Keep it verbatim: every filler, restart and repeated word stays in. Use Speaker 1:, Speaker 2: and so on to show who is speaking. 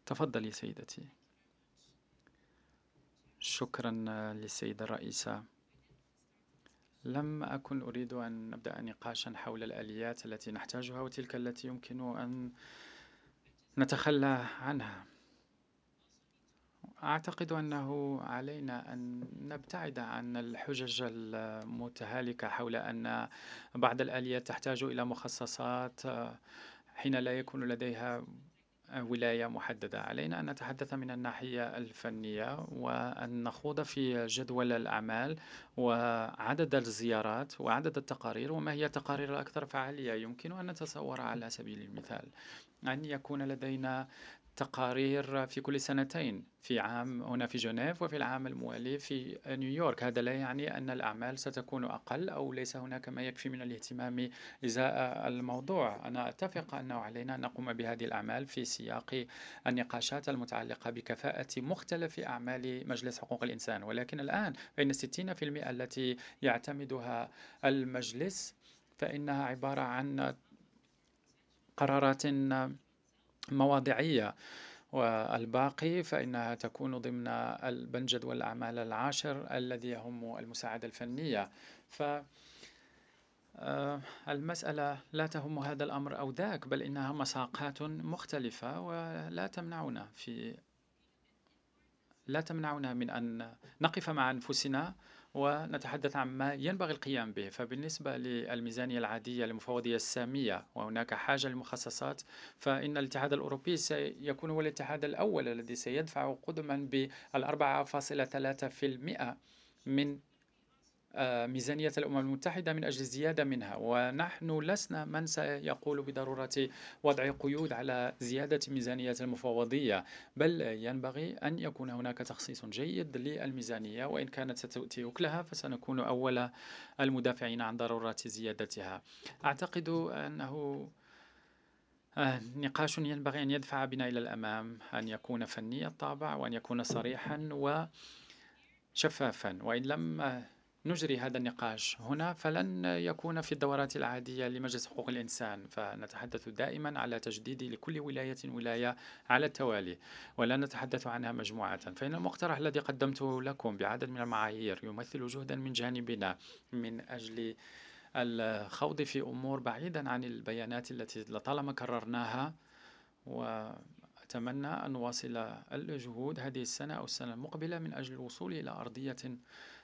Speaker 1: تفضلي سيدتي. شكرا للسيدة الرئيسة. لم أكن أريد أن نبدأ نقاشا حول الآليات التي نحتاجها وتلك التي يمكن أن نتخلى عنها. أعتقد أنه علينا أن نبتعد عن الحجج المتهالكة حول أن بعض الآليات تحتاج إلى مخصصات حين لا يكون لديها ولاية محددة. علينا أن نتحدث من الناحية الفنية وأن نخوض في جدول الأعمال وعدد الزيارات وعدد التقارير وما هي التقارير الأكثر فعالية. يمكن أن نتصور على سبيل المثال أن يكون لدينا تقارير في كل سنتين، في عام هنا في جنيف وفي العام الموالي في نيويورك. هذا لا يعني أن الأعمال ستكون أقل أو ليس هناك ما يكفي من الاهتمام إزاء الموضوع. أنا أتفق أنه علينا أن نقوم بهذه الأعمال في سياق النقاشات المتعلقة بكفاءة مختلف أعمال مجلس حقوق الإنسان، ولكن الآن فإن ستين في المئة التي يعتمدها المجلس فإنها عبارة عن قرارات مواضعية، والباقي فإنها تكون ضمن البنجد والأعمال العاشر الذي يهم المساعدة الفنية. ف المسألة لا تهم هذا الأمر أو ذاك، بل إنها مساقات مختلفة ولا تمنعنا في لا تمنعنا من أن نقف مع أنفسنا ونتحدث عن ما ينبغي القيام به. فبالنسبة للميزانية العادية المفوضية السامية وهناك حاجة للمخصصات، فإن الاتحاد الأوروبي سيكون هو الاتحاد الأول الذي سيدفع قدما بالأربعة فاصلة ثلاثة في المئة من ميزانية الأمم المتحدة من أجل الزيادة منها، ونحن لسنا من سيقول بضرورة وضع قيود على زيادة ميزانية المفوضية، بل ينبغي أن يكون هناك تخصيص جيد للميزانية، وإن كانت ستؤتي أكلها فسنكون أول المدافعين عن ضرورة زيادتها. أعتقد أنه نقاش ينبغي أن يدفع بنا إلى الأمام، أن يكون فني الطابع وأن يكون صريحا وشفافا. وإن لم نجري هذا النقاش هنا فلن يكون في الدورات العادية لمجلس حقوق الإنسان، فنتحدث دائما على تجديد لكل ولاية ولاية على التوالي ولا نتحدث عنها مجموعة. فإن المقترح الذي قدمته لكم بعدد من المعايير يمثل جهدا من جانبنا من أجل الخوض في أمور بعيدا عن البيانات التي لطالما كررناها، وأتمنى أن نواصل الجهود هذه السنة أو السنة المقبلة من أجل الوصول إلى أرضية